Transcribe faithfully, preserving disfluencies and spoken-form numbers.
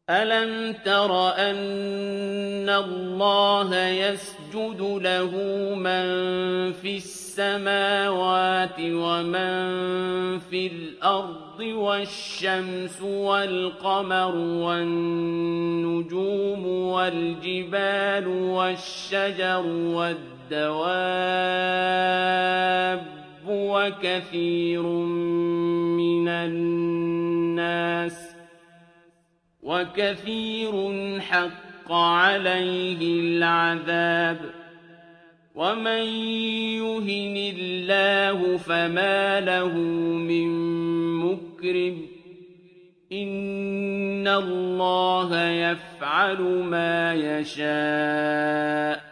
أَلَمْ تَرَ أَنَّ اللَّهَ يَسْجُدُ لَهُ مَن فِي السَّمَاوَاتِ وَمَن فِي الْأَرْضِ وَالشَّمْسُ وَالْقَمَرُ وَالنُّجُومُ وَالْجِبَالُ وَالشَّجَرُ وَالدَّوَابُّ وَكَثِيرٌ مِّنَ النَّاسِ وَكَثِيرٌ حَقَّ عَلَيْهِ الْعَذَابُ ۗ وَمَن يُهِنِ اللَّهُ فَمَا لَهُ مِن مُّكْرِمٍ ۚ إِنَّ اللَّهَ يَفْعَلُ مَا يَشَاءُ